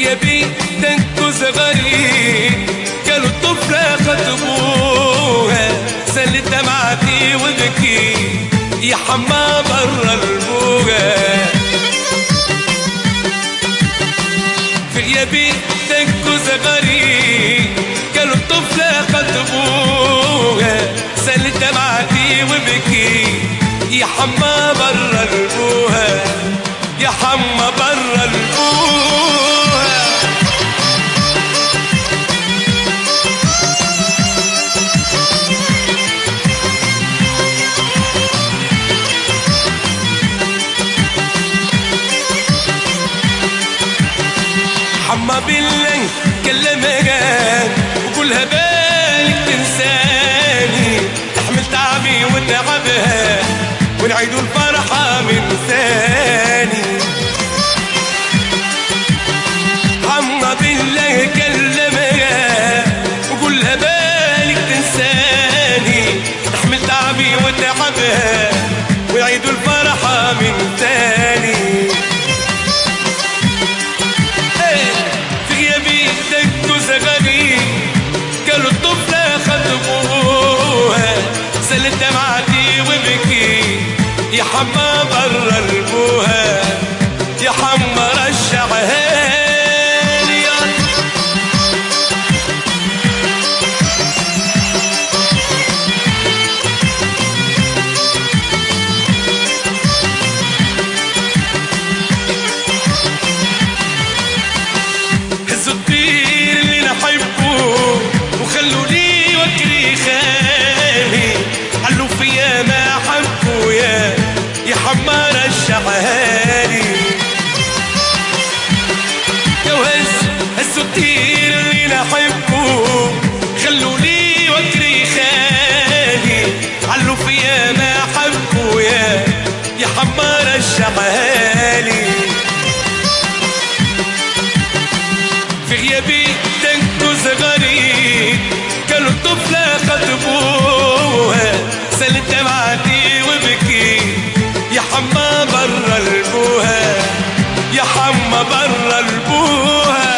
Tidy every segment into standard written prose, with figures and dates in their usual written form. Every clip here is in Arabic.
غيابي تنكز غريب، قالوا الطفلة خطبوها، سلت دمعتي وبكي يا حما برا البوغا. في غيابي تنكز غريب، قالوا الطفلة خطبوها، سلت دمعتي وبكي يا حما برا البوها، يا حما برا البوها. حما بالله كلمها وقولها بالك تنساني، احمل تعبي وتعبها ونعيدوا الفرحة من ثاني. حما بالله كلمها وقولها بالك تنساني، احمل تعبي وتعبها ونعيدوا الفرحة من ثاني. قالوا الطفلة خطبوها، سلت دمعتي وبكي يا حما برا البوها، يا حما رشعها لي. هزوا الطير اللي نحبه وخلوا لي وكري خالي، علوا فيا ما حبوا يا حما رشعها لي. يا هزوا الطير اللي نحبه خلوا لي وكري خالي، علوا فيا ما حبوا يا حما رشعها لي. في غيابي تنكز غريب، قالوا الطفلة خطبوها، سلت دمعتي وبكي يا حما برا البوها، يا حما برا البوها.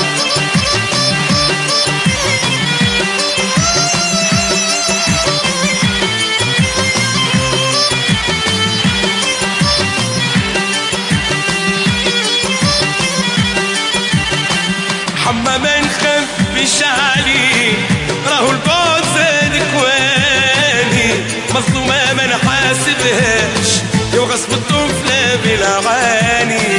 حما ما نخبيش عليه، راهو البعد زاد كواني، مظلومة ما نحاسبهاش يا غصب الطفلة بالعاني.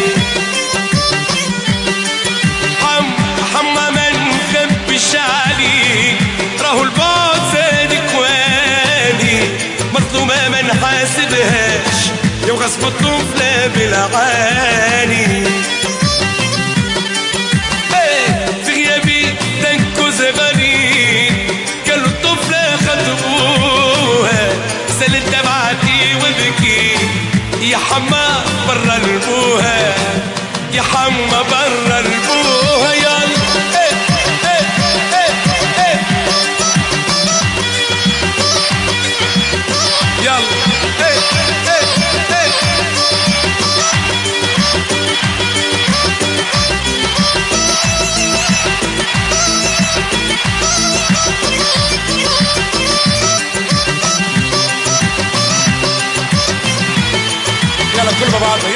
حما ما نخبيش عليه، راهو البعد زاد كواني، مظلومة ما نحاسبهاش يا غصب الطفلة بالعاني. قالوا الطفلة خطبوها، سلت دمعتي وبكي يا حما برا البوها، يا حما برا البوها. يلا يلا كل مع بعض.